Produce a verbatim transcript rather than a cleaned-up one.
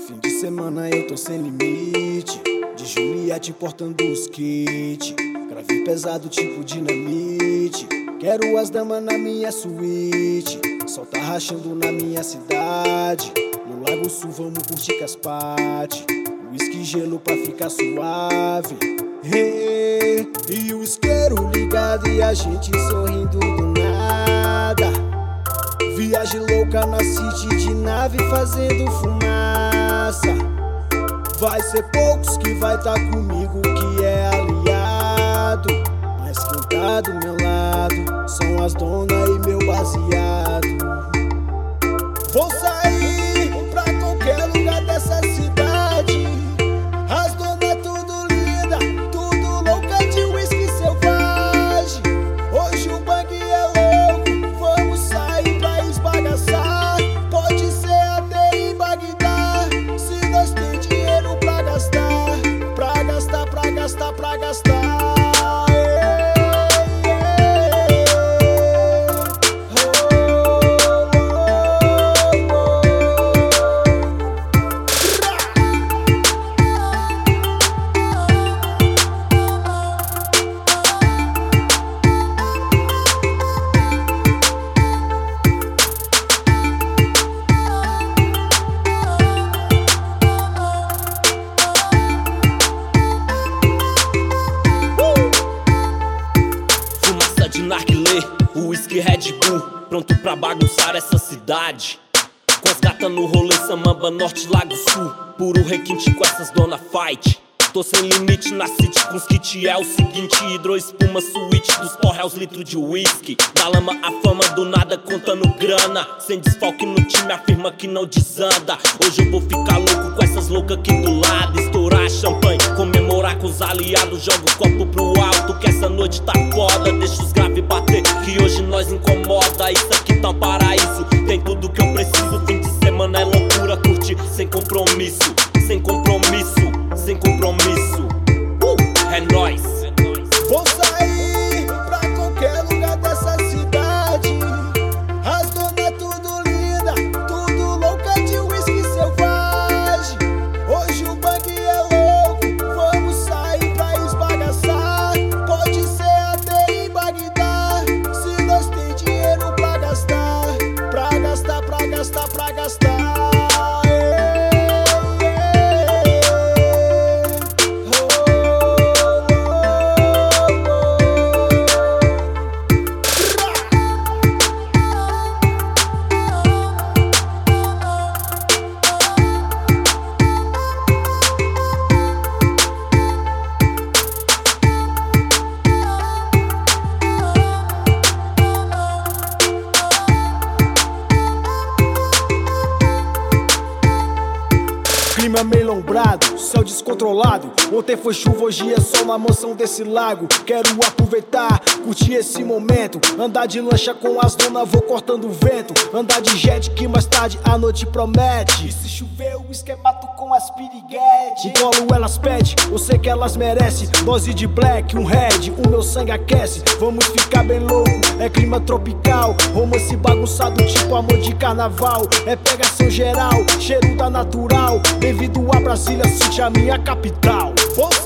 Fim de semana eu tô sem limite, de Juliette portando os kits. Grave pesado tipo dinamite, quero as damas na minha suíte. Sol tá rachando na minha cidade, no Lago Sul vamos curtir Caspate. Whisky gelo pra ficar suave, hey, e o isqueiro ligado e a gente sorrindo do nada. Viagem louca na city de nave fazendo fumaça. Vai ser poucos que vai tá comigo que é aliado, mas quem tá do meu lado são as donas e meu baseado. Vou sair pra qualquer lugar dessa cidade, as donas tudo linda, tudo louca de whisky selvagem. Hoje o bang é louco, vamos sair pra esbagaçar. Pode ser até em Bagdá, se nós tem dinheiro pra gastar, pra gastar, pra gastar, pra gastar. Narguilé, o whisky Red Bull, pronto pra bagunçar essa cidade. Com as gatas no rolê, Samamba, Norte, Lago Sul, puro requinte com essas dona fight. Tô sem limite na city com os kit, é o seguinte: hidro, espuma, suíte, dos porra é os litros de whisky. Da lama a fama, do nada contando grana, sem desfalque no time, afirma que não desanda. Hoje eu vou ficar louco com essas loucas aqui do lado, estourar champanhe, comemorar com os aliados. Jogo o copo pro alto, que essa noite tá foda. Deixa os graves bater, que hoje nós incomoda. Isso aqui tá um paraíso, tem tudo que eu preciso. Fim de semana é loucura, curtir sem compromisso, sem compromisso, sem compromisso. Uh, é nóis. Vou sair pra qualquer lugar dessa cidade, as donas tudo linda, tudo louca de whisky selvagem. Hoje o bang é louco, vamos sair pra esbagaçar. Pode ser até em Bagdá, se nós tem dinheiro pra gastar, pra gastar, pra gastar, pra gastar. Clima meio lombrado, céu descontrolado. Ontem foi chuva, hoje é sol na mansão desse lago. Quero aproveitar, curtir esse momento, andar de lancha com as donas, vou cortando o vento. Andar de jet que mais tarde a noite promete. E se chover o esquemato com as piriguete. O colo elas pede, eu sei que elas merecem. Dose de black, um red, o meu sangue aquece. Vamos ficar bem louco, é clima tropical. Romance bagunçado tipo amor de carnaval. É pegação geral, cheiro da natural. Devido a Brasília, City, a minha capital.